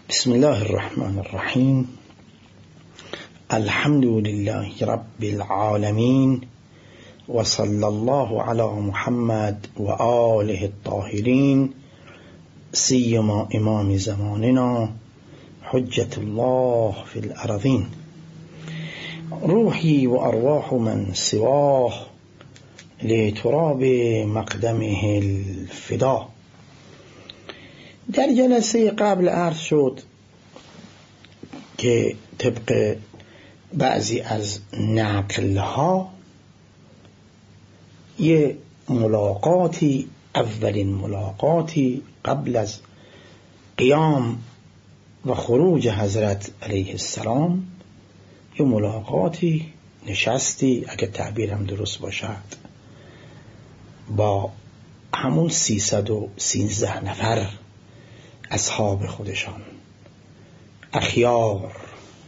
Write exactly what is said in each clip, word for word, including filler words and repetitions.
بسم الله الرحمن الرحیم. الحمد لله رب العالمین و صلی الله علی محمد و آله الطاهرین، سیما امام زماننا حجت الله فی الارضین، روحی و ارواح من سواه لتراب مقدمه الفدا. در جلسه قبل عرض شد که طبق بعضی از نقلها یه ملاقاتی، اولین ملاقاتی قبل از قیام و خروج حضرت علیه السلام، یه ملاقاتی، نشستی اگه تعبیرم درست باشد، با همون سیصد و سیزده نفر اصحاب خودشان، اخیار،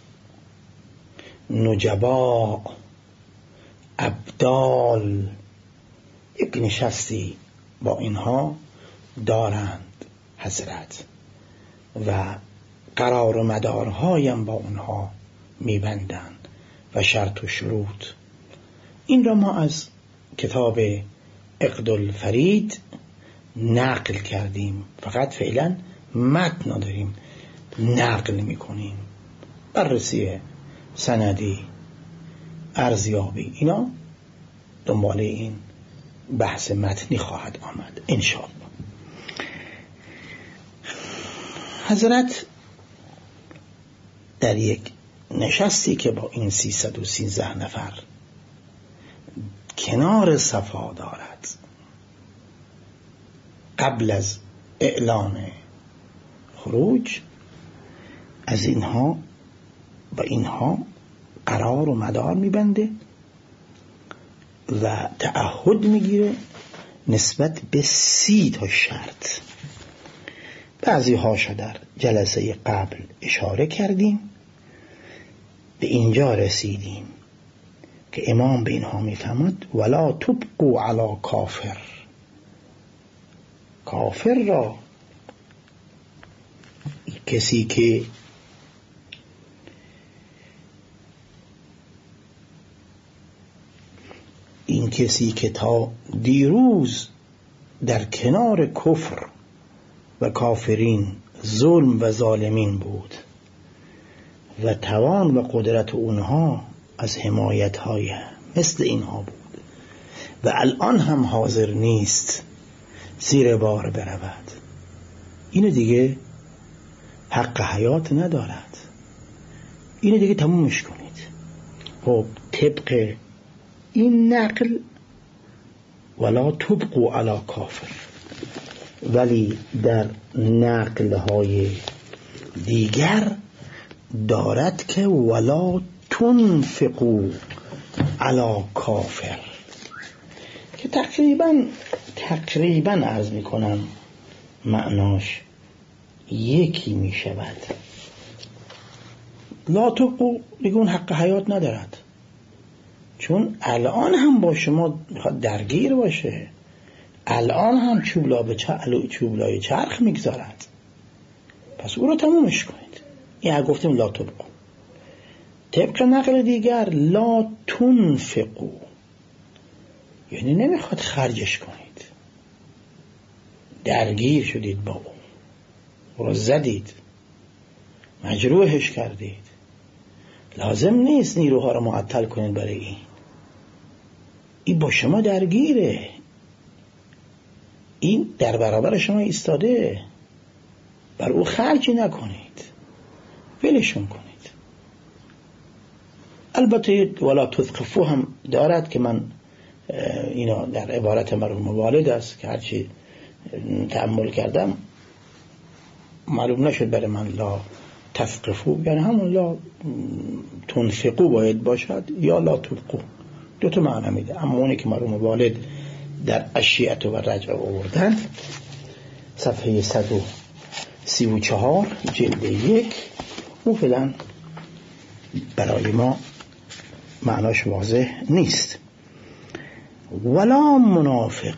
نجبا، ابدال، یک نشستی با اینها دارند حضرت و قرار و مدارهایم با اونها میبندند و شرط و شروط. این را ما از کتاب عقدالفرید نقل کردیم، فقط فعلا متن نداریم، نقل میکنیم، بررسی سندی، ارزیابی، اینا دنباله این بحث متنی خواهد آمد انشاءالله. حضرت در یک نشستی که با این سیصد و سیزده نفر کنار صفا دارد، قبل از اعلان خروج از اینها و اینها قرار و مدار میبنده و تعهد میگیره نسبت به سی تا شرط. بعضی هاشا در جلسه قبل اشاره کردیم، به اینجا رسیدیم که امام به اینها میفهمد ولا تبقوا علی کافر، کافر را، کسی که این کسی که تا دیروز در کنار کفر و کافرین، ظلم و ظالمین بود و توان و قدرت اونها از حمایت‌های مثل اینها بود و الان هم حاضر نیست زیر بار برود، اینو دیگه حق حیات ندارد، اینو دیگه تمومش کنید. خب طبق این نقل ولا تبقوا علی کافر، ولی در نقل‌های دیگر دارد که ولا تنفقوا علی کافر، که تقریبا تقریبا عرض میکنم معناش یکی میشود. لا تبقوا دیگه اون حق حیات ندارد، چون الان هم با شما میخواد درگیر باشه، الان هم چوبلا به چوبلای چرخ میگذارد، پس او رو تمومش کنید. این گفتیم لا تبقوا. طبق نقل دیگر لا تنفقوا، یعنی نمیخواد خرجش کنید، درگیر شدید با او، او رو زدید، مجروحش کردید، لازم نیست نیروها رو معطل کنید برای این، این با شما درگیره، این در برابر شما ایستاده، بر او خرجی نکنید، ولشون کنید. البته ولا تثقفوا هم دارد که من اینا در عبارت مرحوم والد است که هرچی تأمل کردم معلوم نشد برای من لا تثقفوا، یعنی همون لا تنفقوا باید باشد یا لا تبقوا، دو تا معنی میده. اما اونی که مرحوم والد در اشیعت و رجع آوردن صفحه صد و سی و چهار جلد یک، اون فعلا برای ما معناش واضح نیست. ولا منافق،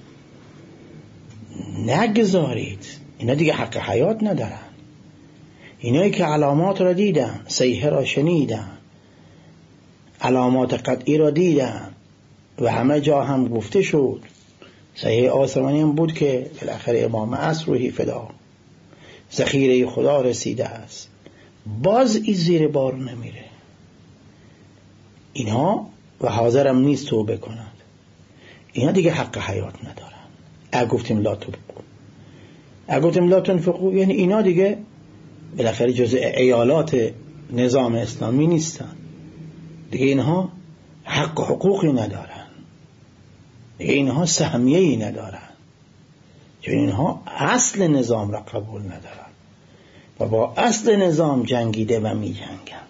نگذارید، اینا دیگه حق حیات ندارن، اینایی که علامات را دیدن، صیحه را شنیدن، علامات قطعی را دیدن و همه جا هم گفته شد، صحیح آسمانی هم بود که بالاخره امام عصر روحی فدا، ذخیره خدا رسیده است، باز این زیر بار نمیره. اینها و حاضرم نیست توبه کند، اینا دیگه حق حیات ندارن. اگه گفتیم لا تنفقوا، اگه گفتیم لا تنفقوا یعنی اینا دیگه بالاخره جزء ایالات نظام اسلامی نیستن دیگه، اینها حق و حقوقی ندارن دیگه، اینها سهمیه‌ای ندارن، چون اینها اصل نظام را قبول ندارن و با اصل نظام جنگیده و می جنگن.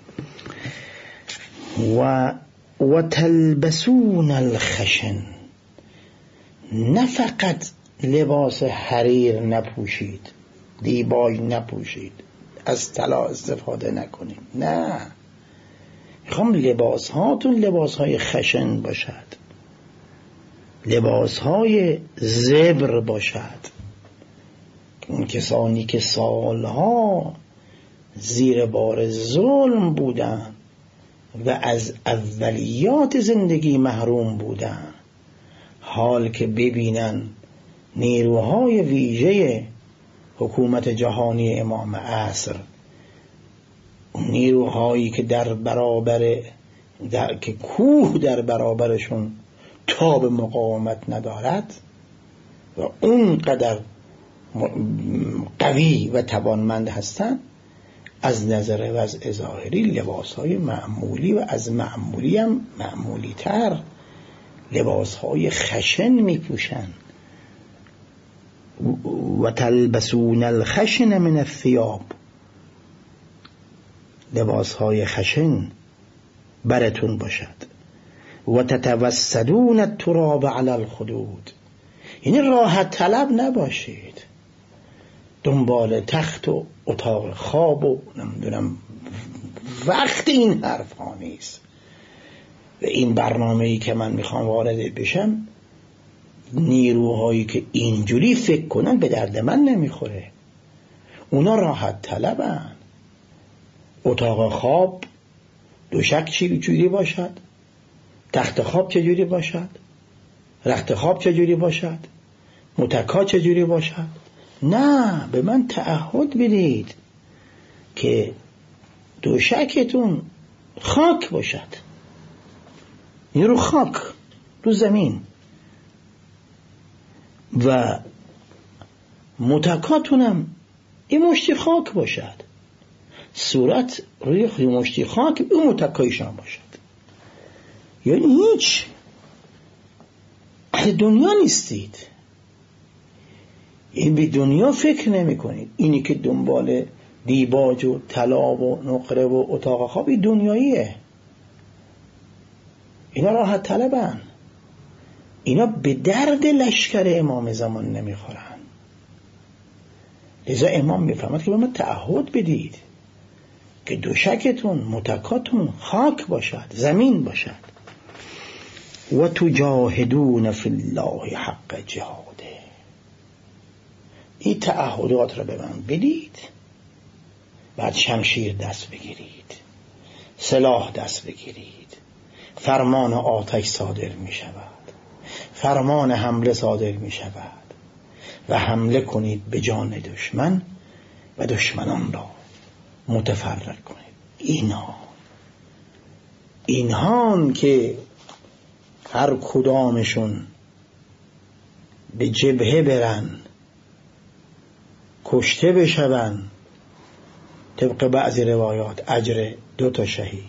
و و تلبسون الخشن، نه فقط لباس حریر نپوشید، دیبای نپوشید، از طلا استفاده نکنید، نه، میخوام لباس هاتون لباس های خشن باشد، لباس های زبر باشد. اون کسانی که سالها زیر بار ظلم بودن و از اولیات زندگی محروم بودن، حال که ببینن نیروهای ویژه حکومت جهانی امام عصر، اون نیروهایی که در برابر در که کوه در برابرشون تاب مقاومت ندارد و اونقدر قوی و توانمند هستند، از نظر وضع ظاهری لباسهای معمولی و از معمولی هم معمولی تر لباسهای خشن می پوشن. و تلبسون الخشن من الثياب، لباسهای خشن برتون باشد. و تتوسدون التراب علی الخدود، یعنی راحت طلب نباشید، دنبال تخت و اتاق خواب و نمیدونم، وقت این حرف ها نیست. و این برنامه‌ای که من میخوام وارد بشم، نیروهایی که اینجوری فکر کنن به درد من نمیخوره. اونا راحت طلبن، اتاق خواب دوشک چجوری باشد، تخت خواب چجوری باشد، رخت خواب چجوری باشد، متکا چجوری باشد. نه، به من تعهد بدید که دوشکتون خاک باشد، این رو خاک، رو زمین، و متکاتونم این مشتی خاک باشد، صورت روی مشتی خاک این متکایشان باشد. یعنی هیچ اهل دنیا نیستید، این به دنیا فکر نمی کنید. اینی که دنبال دیباج و طلا و نقره و اتاق خواب این دنیاییه، اینا راحت طلبن، اینا به درد لشکر امام زمان نمیخورن. لذا امام میفهمد که به من تعهد بدید که دوشکتون متکاتون خاک باشد، زمین باشد. و تجاهدون فی الله حق جهاده، این تعهدات را به من بدید، بعد شمشیر دست بگیرید، سلاح دست بگیرید، فرمان آتش صادر می شود، فرمان حمله صادر می شود و حمله کنید به جان دشمن و دشمنان را متفرق کنید. اینا اینهان که هر کدامشون به جبهه برن، کشته بشون، طبق بعضی روایات اجر دو تا شهید،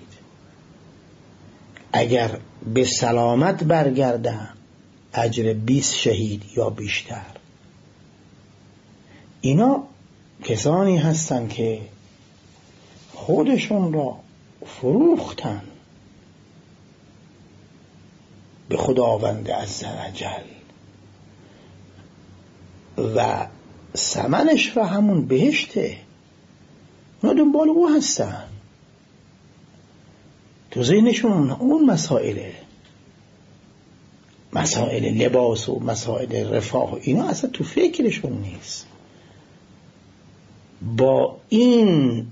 اگر به سلامت برگردن اجر بیست شهید یا بیشتر. اینا کسانی هستن که خودشون را فروختن به خداوند عزوجل و ثمنش را همون بهشته. اونا دنبال او هستن، تو ذهنشون اون مسائله، مسائل لباس و مسائل رفاه، اینا اصلا تو فکرشون نیست. با این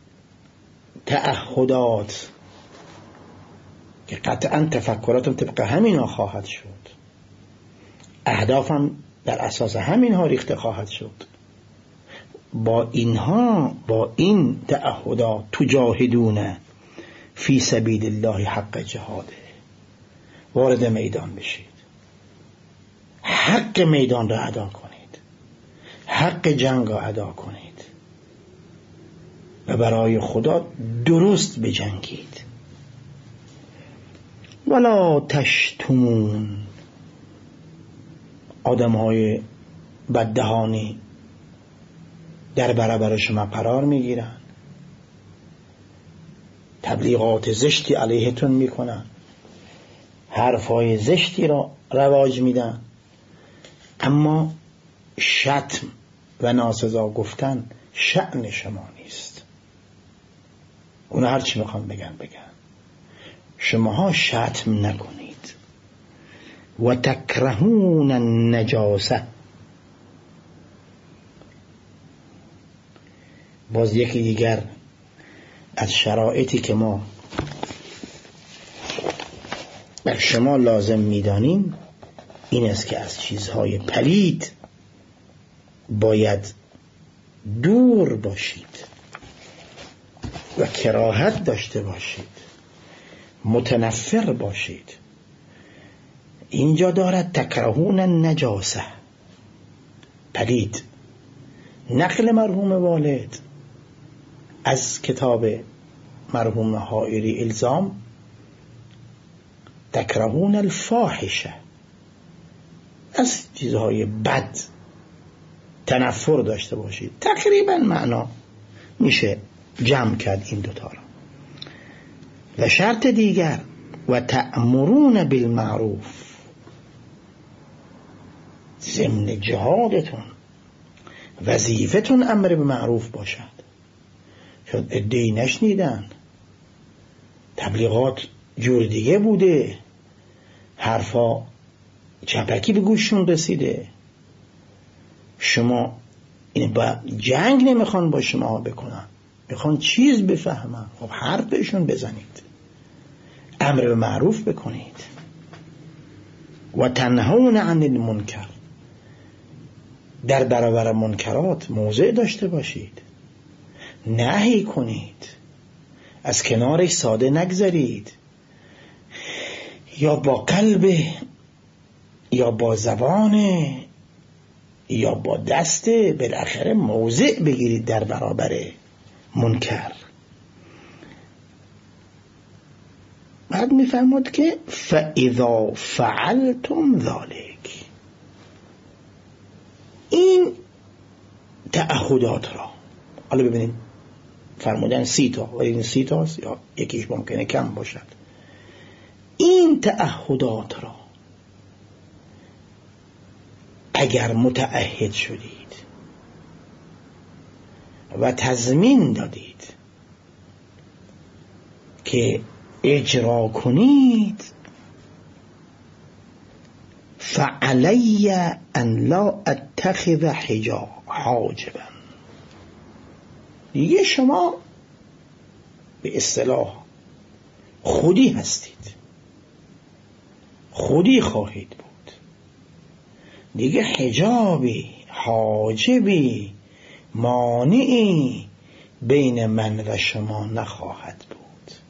تعهدات که قطعا تفکراتم طبق همین خواهد شد، اهدافم در اساس همین ها ریخته خواهد شد، با اینها، با این تعهدات تجاهدون فی سبیل الله حق جهاده، وارد میدان بشید، حق میدان را ادا کنید، حق جنگ را ادا کنید و برای خدا درست بجنگید. ولا تشتمون، آدم های بددهانی در برابر شما قرار میگیرن، تبلیغات زشتی علیهتون میکنن، حرفای زشتی را رواج میدن، اما شتم و ناسزا گفتن شأن شما نیست. اونا هر چی میخوان بگن بگن، شماها شتم نکنید. و تکرهون النجاسه، باز یکی دیگر از شرایطی که ما بر شما لازم میدانیم این است که از چیزهای پلید باید دور باشید و کراهت داشته باشید، متنفر باشید. اینجا دارد تکرهون النجاسه، پلید. نقل مرحوم والد از کتاب مرحوم حائری الزام، تکرهون الفاحشه، از چیزهای بد تنفر داشته باشید. تقریبا معنا میشه جمع کرد این دوتا را. و شرط دیگر و تأمرون بالمعروف، ضمن جهادتون وظیفتون امر به معروف باشد. شاید عده‌ای نشنیدن، تبلیغات جور دیگه بوده، حرفا چپکی به گوششون رسیده، شما این با جنگ نمیخوان با شما بکنن، میخوان چیز بفهمن. خب حرف بهشون بزنید، امر به معروف بکنید. و تنهون عن المنکر، در برابر منکرات موضع داشته باشید، نهی کنید، از کنارش ساده نگذارید، یا با قلب، یا با زبان، یا با دست، بالاخره موضع بگیرید در برابر منکر. بعد میفرمود که فاذا فعلتم ذلک، این تعهدات را، حالا ببینید فرمودن سی تا و این سی تاست یا یکیش ممکنه کم باشد. این تعهدات را اگر متعهد شدید و تضمین دادید که اجرا کنید، فعلی ان لا اتخذ حجاب حاجبا، دیگه شما به اصطلاح خودی هستید، خودی خواهید بود، دیگه حجابی، حاجبی، مانعی بین من و شما نخواهد بود.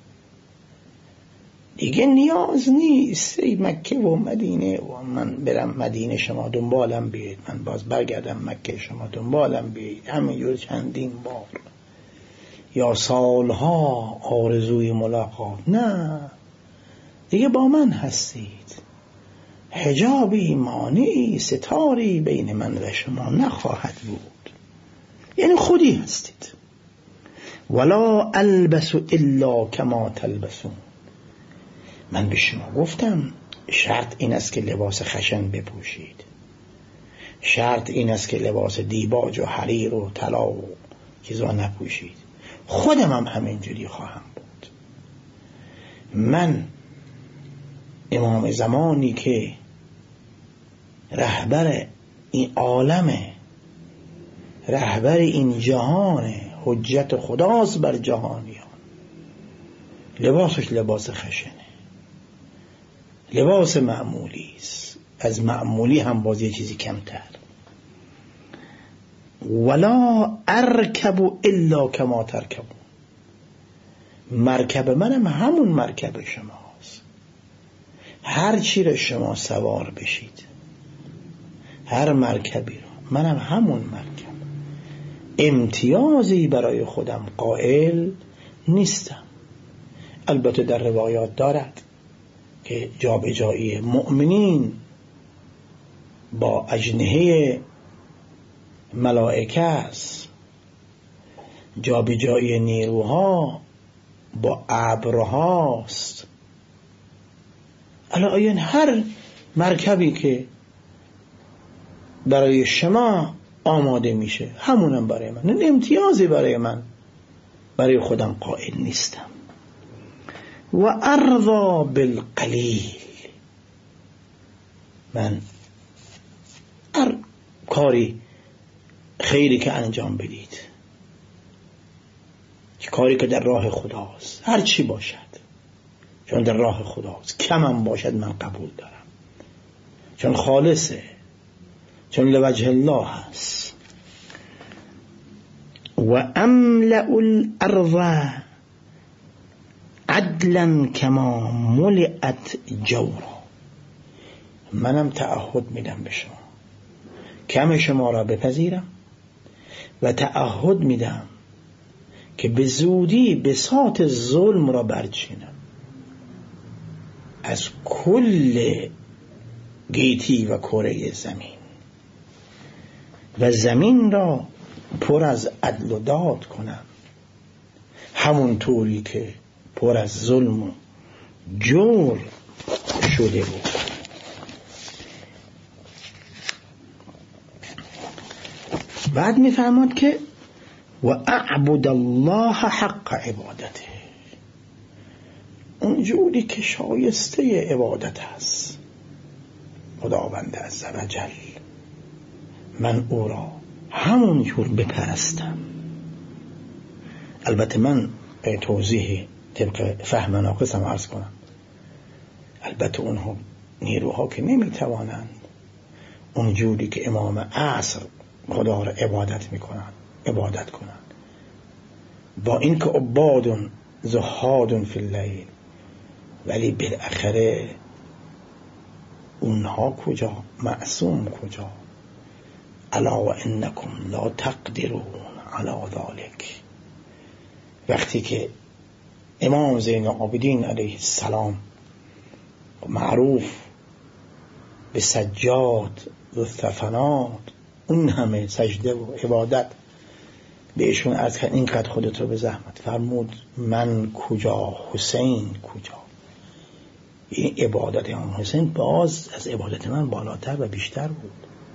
دیگه نیاز نیست ای مکه و مدینه و من برم مدینه شما دنبالم بیاید، من باز برگردم مکه شما دنبالم بیاید، همینجور چندین بار یا سالها آرزوی ملاقات. نه، دیگه با من هستید، حجابی، مانعی، ستاری بین من و شما نخواهد بود، یعنی خودی هستید. ولا البس الا کما تلبسون، من به شما گفتم شرط این است که لباس خشن بپوشید، شرط این است که لباس دیباج و حریر و طلا و چیزا نپوشید. خودم هم همینجوری خواهم بود. من امام زمانی که رهبر این عالمه رهبر این جهان، حجت خداست بر جهانیان. لباسش لباس خشنه، لباس معمولی است، از معمولی هم باز یه چیزی کمتر. ولا ارکب الا کما ترکبون، مرکب منم همون مرکب شماست. هر چی رو شما سوار بشید، هر مرکبی رو، منم همون مرکب. امتیازی برای خودم قائل نیستم. البته در روایات دارد که جابجایی مؤمنین با اجنحه ملائکه است، جابجایی نیروها با ابرهاست. الان هر مرکبی که برای شما آماده میشه همونم برای من، نه امتیازی برای من برای خودم قائل نیستم. و ارضا بالقلیل، من هر کاری خیری که انجام بدید، کاری که در راه خداست، هر چی باشد، چون در راه خداست، کمم باشد من قبول دارم، چون خالصه، چون لوجه الله هست. و املأ الارض عدلا کما ملئت جورا، منم تعهد میدم به شما کم شما را بپذیرم و تعهد میدم که به زودی بساط ظلم را برچینم از کل گیتی و کره زمین، و زمین را پر از عدل و داد کنم، همون طوری که پر از ظلم و جور شده بود. بعد میفرماد که و اعبد الله حق عبادته، اونجوری که شایسته عبادت است خداوند عزوجل، من او را همون جور بپرستم. البته من توضیح طبق فهم ناقصم عرض کنم، البته اونها نیروها که نمیتوانند اونجوری که امام عصر خدا را عبادت میکنند عبادت کنند، با این که عباد زهاد فی اللیل، ولی بالاخره اونها کجا، معصوم کجا؟ الا و انکم لا تقدرون علی ذلک. وقتی که امام زین العابدین علیه السلام معروف به سجاد و ثفنات، اون همه سجده و عبادت، بهشون عرض کرد اینقدر خودت رو به زحمت، فرمود من کجا، حسین کجا؟ این عبادت امام حسین باز از عبادت من بالاتر و بیشتر بود.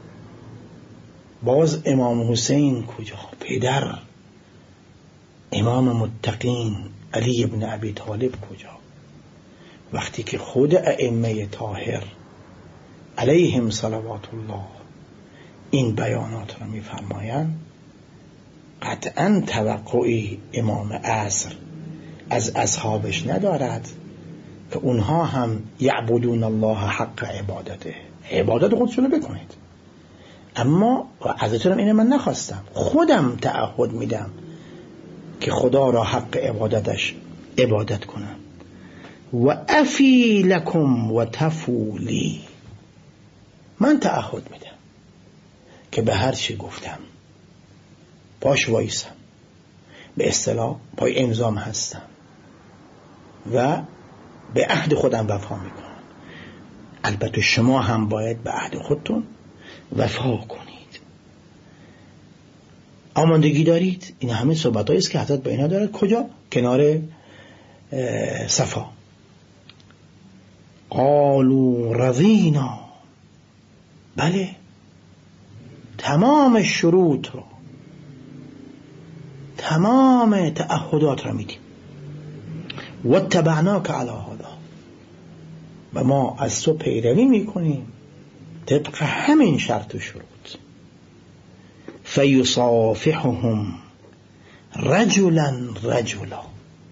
باز امام حسین کجا، پدر امام متقین علی ابن ابی طالب کجا؟ وقتی که خود ائمه طاهر علیهم صلوات الله این بیانات را می‌فرمایند، قطعاً توقعی امام عصر از اصحابش ندارد که اونها هم یعبدون الله حق عبادته، عبادت خودشون رو بکنید. اما ازتون اینه من نخواستم، خودم تعهد میدم که خدا را حق عبادتش عبادت کنم. و افی لکم و تفولی، من تعهد میدم که به هر چی گفتم پاش وایسم، به اصطلاح پای امضام هستم و به عهد خودم وفا میکنم. البته شما هم باید به عهد خودتون وفا کنید. آمادگی دارید؟ این همه صحبتایی است که حضرت با اینا دارد. کجا؟ کنار صفا. قالوا رضینا، بله تمام شروط رو، تمام تعهدات رو میدیم. واتبعناک علی هذا، و ما از تو پیروی میکنیم طبق همین شرط و شروط. فیصافحهم رجلا رجلا.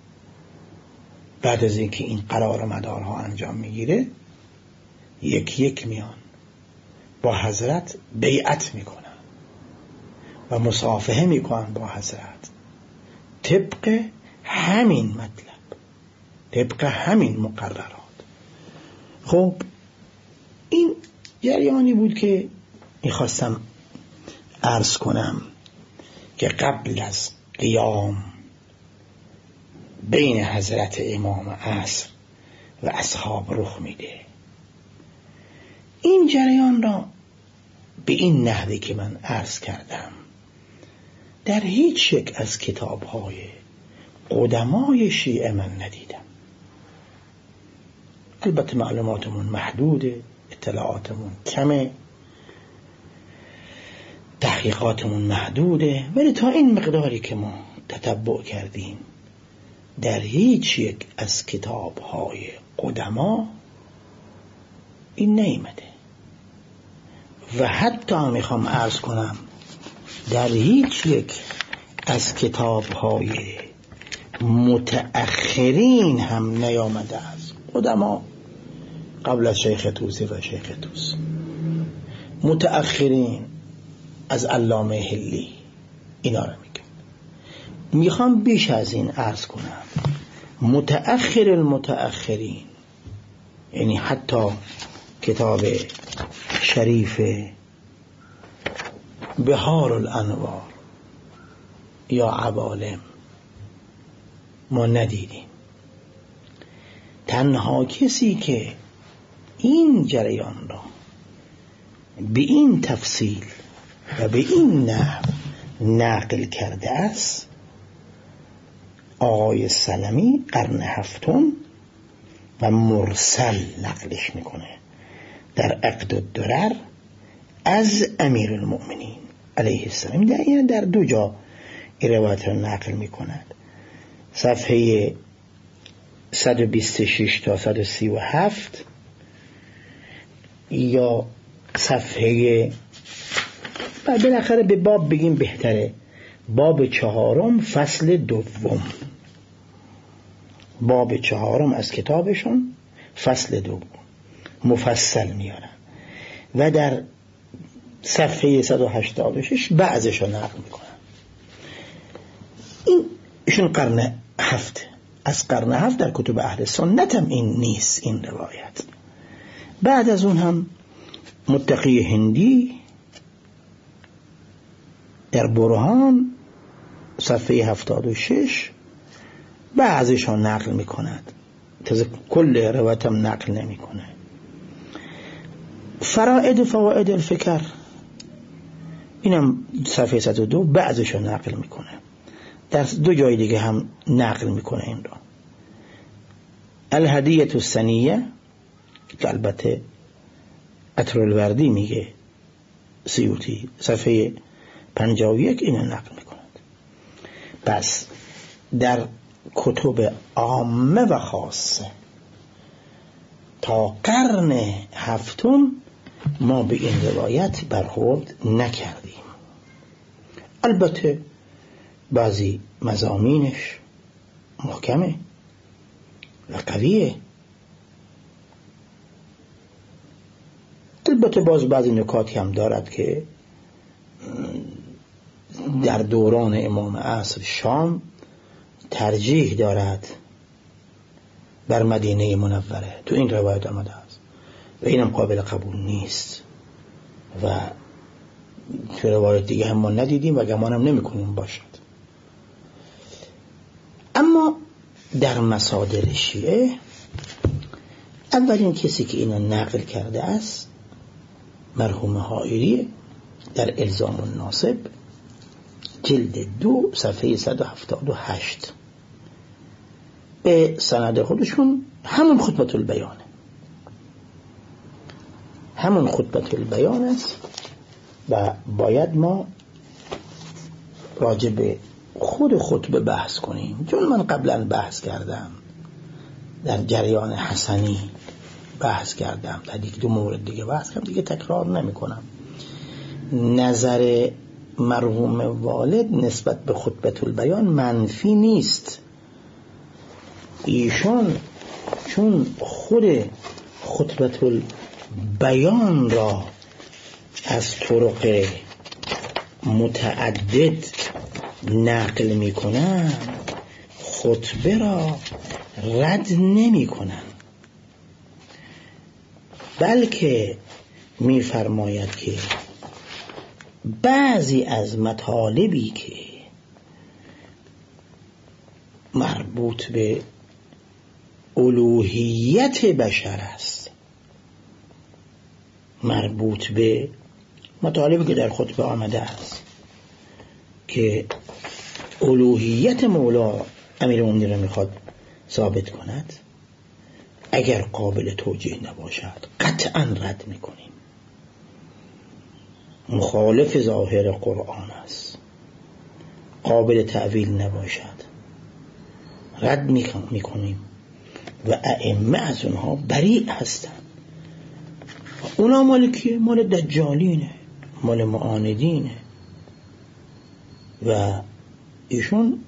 بعد از اینکه این قرار مدارها انجام میگیره یک یک میان با حضرت بیعت میکنن و مصافحه میکنن با حضرت طبق همین مطلب، طبق همین مقررات. خب این جریانی بود که میخواستم عرض کنم که قبل از قیام بین حضرت امام عصر و اصحاب رخ میده. این جریان را به این نحوی که من عرض کردم در هیچ یک از کتاب‌های قدمای شیعه من ندیدم. البته معلوماتمون محدوده، اطلاعاتمون کمه، تحقیقاتمون محدوده، ولی تا این مقداری که ما تتبع کردیم در هیچ یک از کتاب‌های قدما این نیامده. و حتی میخوام عرض کنم در هیچ یک از کتاب‌های متأخرین هم نیامده است. قدما قبل از شیخ طوسی و شیخ طوس، متأخرین از علامه حلی، اینا رو میگم. میخوام بیش از این عرض کنم متأخر المتأخرین، یعنی حتی کتاب شریف بهار الانوار یا عوالم ما ندیدیم. تنها کسی که این جریان را به این تفصیل و به این نحو نقل کرده است آقای سلمی قرن هفتم و مرسل نقلش میکنه در عقد الدرر از امیر المؤمنین علیه السلام. در, در دو جا این روایت را نقل میکند، صفحه صد و بیست و شش تا صد و سی و هفت یا صفحه بالاخره به باب بگیم بهتره، باب چهارم فصل دوم، باب چهارم از کتابشون فصل دوم مفصل میارن و در صفحه صد و هشتاد و شش بعضش رو نقل میکنن. این ایشون قرن هفت، از قرن هفت در کتب اهل سنت هم این نیست این روایت. بعد از اون هم متقی هندی در برهان صفحه هفتاد و شش بعضش رو نقل میکند، تازه کل روایت هم نقل نمیکنه. فرائد و فوائد الفکر اینم صفحه صد و دو بعضش رو نقل میکنه، در دو جای دیگه هم نقل میکنه این رو. الهدیه السنیه که البته عطر الوردی میگه سیوطی صفحه پنجاه و یک اینو نقل میکند. پس در کتب عامه و خاصه تا قرن هفتم ما به این روایت برخورد نکردیم. البته بعضی مضامینش محکمه و قویه، البته باز بعضی نکاتی هم دارد که در دوران امام عصر شام ترجیح دارد بر مدینه منوره، تو این روایت آمده است و اینم قابل قبول نیست و تو روایت دیگه هم ما ندیدیم و گمانم نمی کنیم باشد. اما در مصادر شیعه اولین کسی که اینو نقل کرده است مرحوم حائری در الزام الناصب جلد دو صفحه صد و هفتاد و هشت به سند خودشون همون خطبه البیانه، همون خطبه البیان است و باید ما راجع به خود خطبه بحث کنیم، چون من قبلا بحث کردم در جریان حسنی بحث کردم، در دیگه دو مورد دیگه بحث کردم، دیگه تکرار نمی کنم. نظر مرحوم والد نسبت به خطبه البیان منفی نیست. ایشان چون خود خطبه البیان را از طرق متعدد نقل می کنن، خطبه را رد نمی کنن، بلکه می فرماید که بعضی از مطالبی که مربوط به الوهیت بشر است، مربوط به مطالبی که در خطبه آمده است که الوهیت مولا امیرالمومنین را میخواد ثابت کند، اگر قابل توجیه نباشد قطعا رد میکنیم. مخالف ظاهر قرآن است، قابل تعویل نباشد، رد میکنیم و ائمه از اونها بریء هستند. اونا مال کیه؟ مال دجالینه، مال معاندینه. و ایشون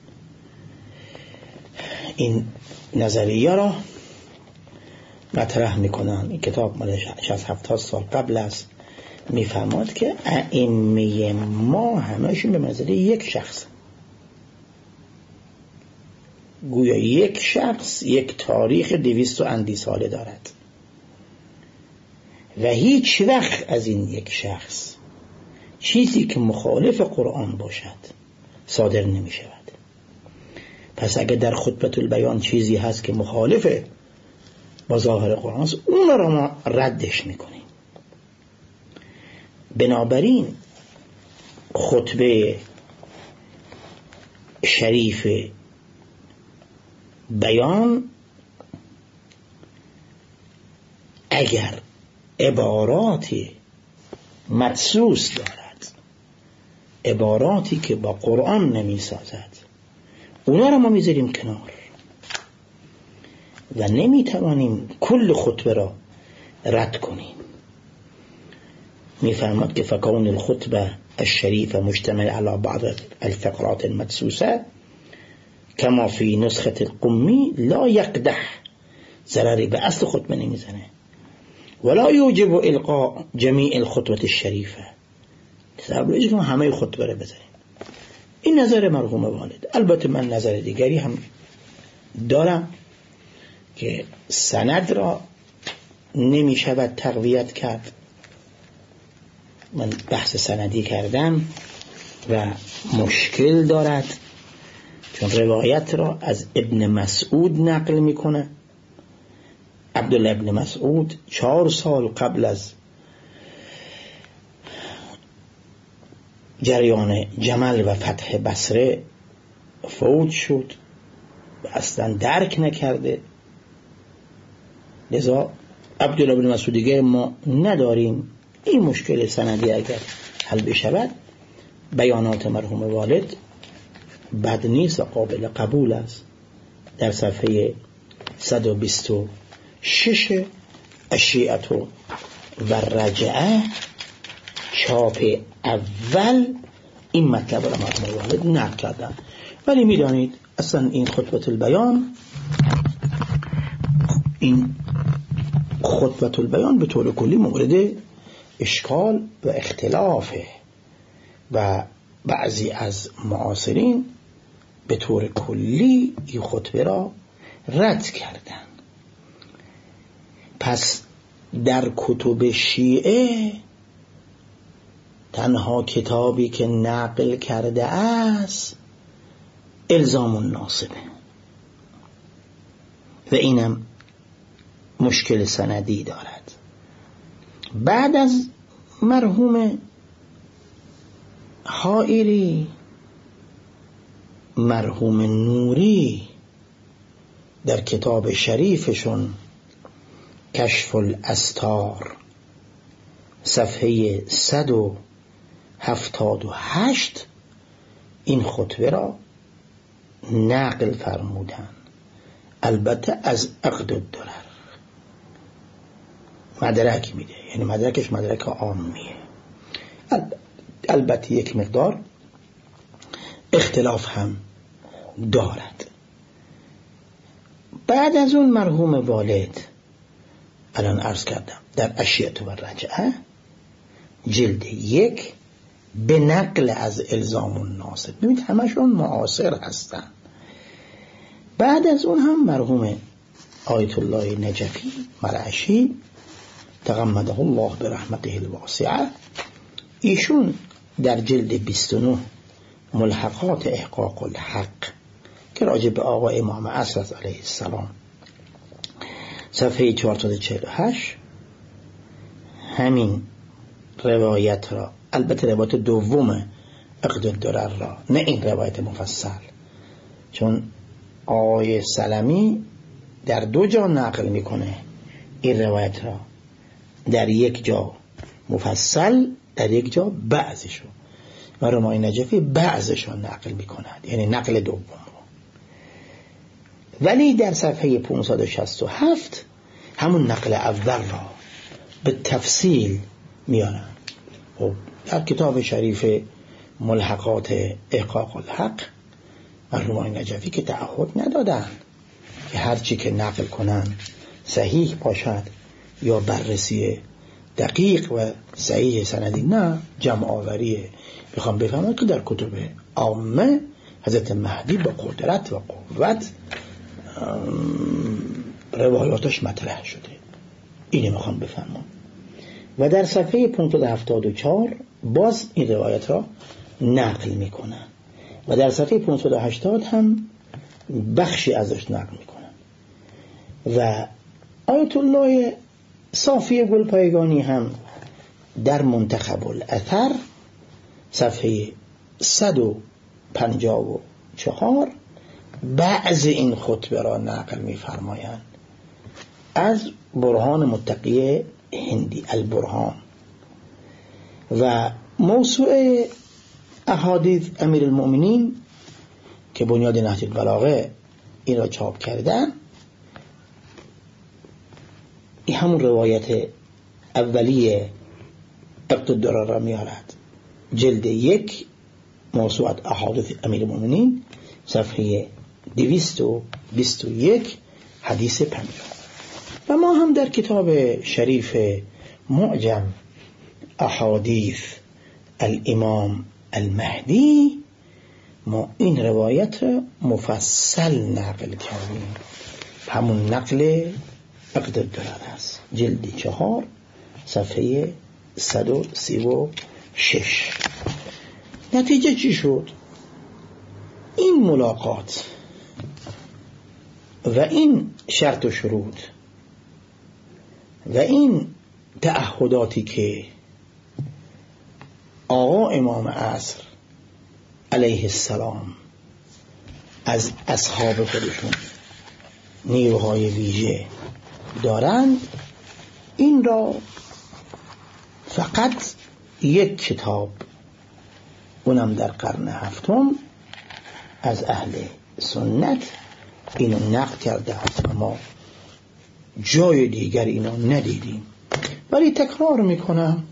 این نظریه را مطرح میکنن. این کتاب مال شصت هفتاد سال قبل است. میفهمد که ائمه ما همشون به منزله یک شخص، گویا یک شخص یک تاریخ دویست و اندی ساله دارد و هیچ وقت از این یک شخص چیزی که مخالف قرآن باشد صادر نمی شود. پس اگر در خطبه البیان چیزی هست که مخالف با ظاهر قرآن است، اون را ما ردش میکنیم. بنابراین خطبه شریف بیان اگر عباراتی مدسوس دارد، عباراتی که با قرآن نمی سازد، اونا را ما میذاریم کنار و نمی توانیم کل خطبه را رد کنیم. میفرماد که فکون الخطبه الشریف مجتمع على بعض الفقرات المدسوسه کما فی نسخه القمی لا یقدح، ضرری به اصل خطبه نمیزنه، ولا یوجب القاء جمیع الخطبه الشریفه، سبب که همه خطبه را بزنیم. این نظر مرحوم والد. البته من نظر دیگری هم دارم که سند را نمی شود تقویت کرد. من بحث سندی کردم و مشکل دارد، چون روایت را از ابن مسعود نقل میکنه. عبدالله ابن مسعود چهار سال قبل از جریان جمل و فتح بصره فوت شد و اصلا درک نکرده. لذا عبدالله ابن مسعود دیگه ما نداریم. این مشکل سندی اگر حل بشود، بیانات مرحوم والد بد نیست و قابل قبول است. در صفحه صد و بیست و شش الشیعة و رجعه چاپ اول این مطلب را مرحوم والد نقل کردن. ولی میدانید اصلا این خطبه البیان این خطبه البیان به طور کلی مورد اشکال و اختلافه و بعضی از معاصرین به طور کلی این خطبه را رد کردن. پس در کتب شیعه تنها کتابی که نقل کرده است الزام الناصبه و اینم مشکل سندی دارد. بعد از مرحوم حائری مرحوم نوری در کتاب شریفشون کشف الاستار صفحه صد و هفتاد و هشت این خطبه را نقل فرمودن، البته از عقد الدرر مدرک میده، یعنی مدرکش مدرک عامیه. البته یک مقدار اختلاف هم دارد. بعد از اون مرحوم والد الان عرض کردم در اشیاء و رجعه جلد یک به نقل از الزام الناصر، ببینید همشون معاصر هستن. بعد از اون هم مرحوم آیت الله نجفی مرعشی تغمده الله به رحمته الواسعه، ایشون در جلد بیست و نه ملحقات احقاق الحق که راجع به آقا امام عصر علیه السلام صفحه چهارصد و چهل و هشت همین روایت را، البته روایت دوم عقد الدرر را، نه این روایت مفصل، چون آقای سلمی در دو جا نقل میکنه این روایت را، در یک جا مفصل، در یک جا بعضشو، و رمای نجفی بعضشو نقل میکند، یعنی نقل دوم رو. ولی در صفحه پانصد و شصت و هفت همون نقل اول را به تفصیل میانم. خب در کتاب شریف ملحقات احقاق الحق مرحوم نجفی که تعهد ندادن که هرچی که نقل کنن صحیح باشد یا بررسی دقیق و صحیح سندی، نه، جمع آوریه. میخوام بفهمم که در کتب عامه حضرت مهدی با قدرت و قوت روایاتش مطرح شده، اینه میخوام بفهمم. و در صفحه پانصد و هفتاد و چهار باز این روایت را نقل میکنن و در صفحه پانصد و هشتاد هم بخشی ازش نقل میکنن. و آیت الله صافی گلپایگانی هم در منتخب الاثر صفحه صد و پنجاه و چهار بعض این خطبه را نقل میفرمایند از برهان متقی هندی البرهان. و موسوعه احادیث امیر المؤمنین که بنیاد نهج البلاغه این را چاپ کردن، این همون روایت اولیه عقد الدرر را میارد، جلد یک موسوعه احادیث امیر المؤمنین صفحه دویست و بیست و یک حدیث پنجاه. و ما هم در کتاب شریف معجم احادیث الامام المهدی ما این روایت مفصل نقل کردیم، همون نقل عقد الدرر است، جلد چهار صفحه صد و سی و شش. نتیجه چی شد؟ این ملاقات و این شرط و شروط و این تعهداتی که آقا امام عصر علیه السلام از اصحاب خودشون نیروهای ویژه دارند، این را فقط یک کتاب، اونم در قرن هفتم، از اهل سنت اینو نقل کرده است و ما جای دیگر اینو ندیدیم. ولی تکرار میکنم،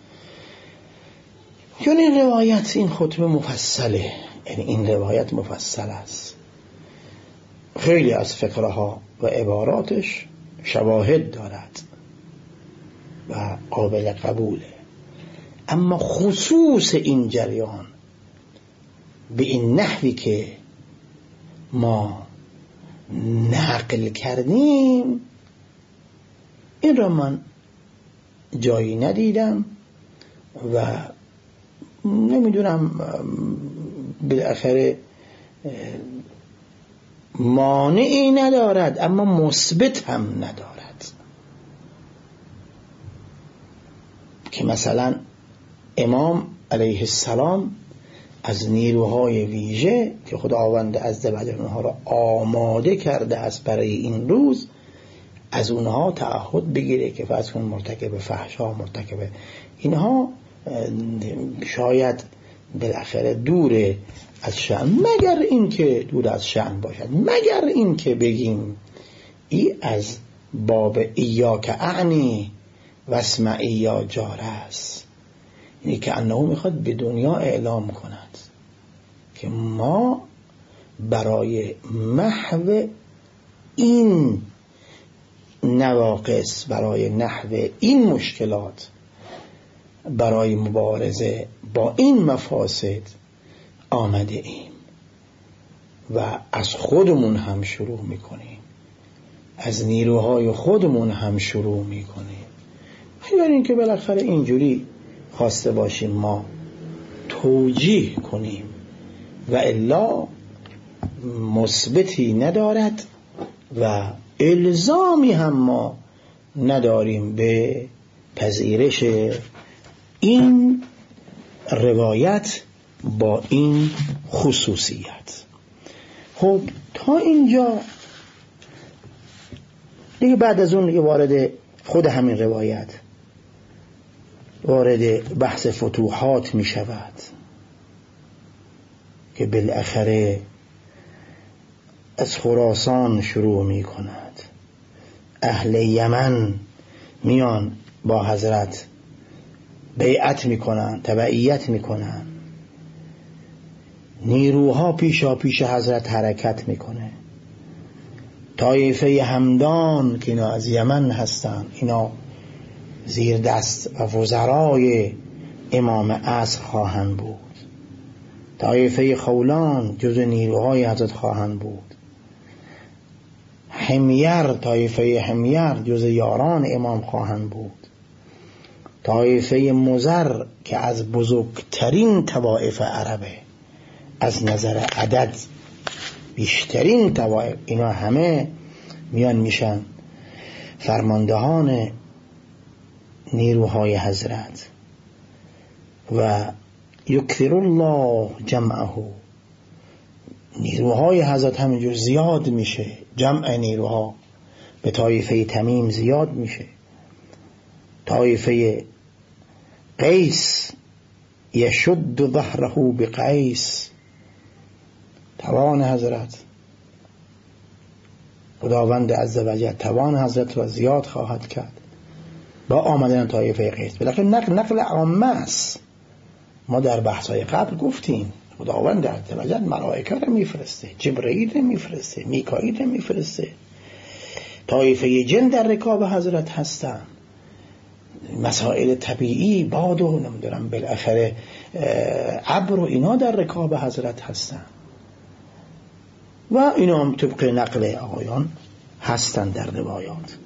یعنی این روایت، این خطبه مفصله، یعنی این روایت مفصل است، خیلی از فقره ها و عباراتش شواهد دارد و قابل قبوله، اما خصوص این جریان به این نحوی که ما نقل کردیم این را من جایی ندیدم و نمیدونم بالاخره مانعی ندارد اما مثبت هم ندارد که مثلا امام علیه السلام از نیروهای ویژه که خداوند عزوجل اونها را آماده کرده است برای این روز، از اونها تعهد بگیره که فرض کن مرتکب فحشا، مرتکب اینها شاید بالاخره دور از شأن، مگر این که دور از شأن باشد، مگر این که بگیم ای از باب ایاک اعنی و اسمعی یا جار است، یعنی که انه میخواد به دنیا اعلام کند که ما برای محو این نواقص، برای نحو این مشکلات، برای مبارزه با این مفاسد آمده ایم و از خودمون هم شروع میکنیم، از نیروهای خودمون هم شروع میکنیم. یعنی این که بالاخره اینجوری خواسته باشیم ما توجیه کنیم و الا مثبتی ندارد و الزامی هم ما نداریم به پذیرش این روایت با این خصوصیت. خب تا اینجا دیگه بعد از اون دیگه وارد خود همین روایت وارد بحث فتوحات می شود که بالاخره از خراسان شروع می کند. اهل یمن میان با حضرت بیعت می کنن، تبعیت می کنن، نیروها پیشا پیش حضرت حرکت می کنه. طایفه همدان که اینا از یمن هستن، اینا زیر دست و وزرای امام عصر خواهند بود. طایفه خولان جز نیروهای حضرت خواهند بود. حمیر، طایفه حمیر جز یاران امام خواهند بود. طایفه مزر که از بزرگترین طوائف عربه، از نظر عدد بیشترین طوائف، اینا همه میان میشن فرماندهان نیروهای حضرت و یکثر الله جمعه، نیروهای حضرت همینجور زیاد میشه، جمع نیروها به طایفه تمیم زیاد میشه. طایفه قیس یشد ظهره بقیس، توان حضرت، خداوند عزوجل توان حضرت را زیاد خواهد کرد با آمدن طایفه قیس. بلکه نقل نقل عامه است. ما در بحث‌های قبل گفتیم خداوند عزوجل ملائکه را میفرسته، جبرئیل را میفرسته، میکائیل را میفرسته، طایفه جن در رکاب حضرت هستن، مسائل طبیعی، باد و نمیدونم بالاخره ابر و اینا در رکاب حضرت هستن و اینا هم طبق نقل آقایان هستن در روایات.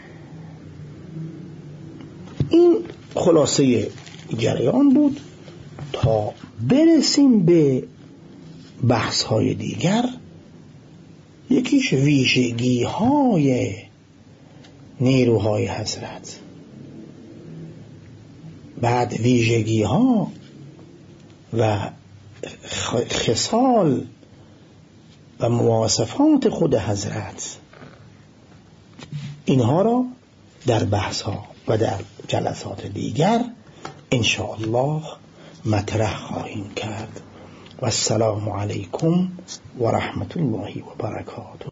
این خلاصه جریان بود تا برسیم به بحث های دیگر. یکیش ویژگی های نیروهای حضرت، بعد ویژگی ها و خصال و مواصفات خود حضرت، اینها را در بحث ها و در جلسات دیگر انشاءالله مطرح خواهیم کرد. و السلام علیکم و رحمت الله و برکاته.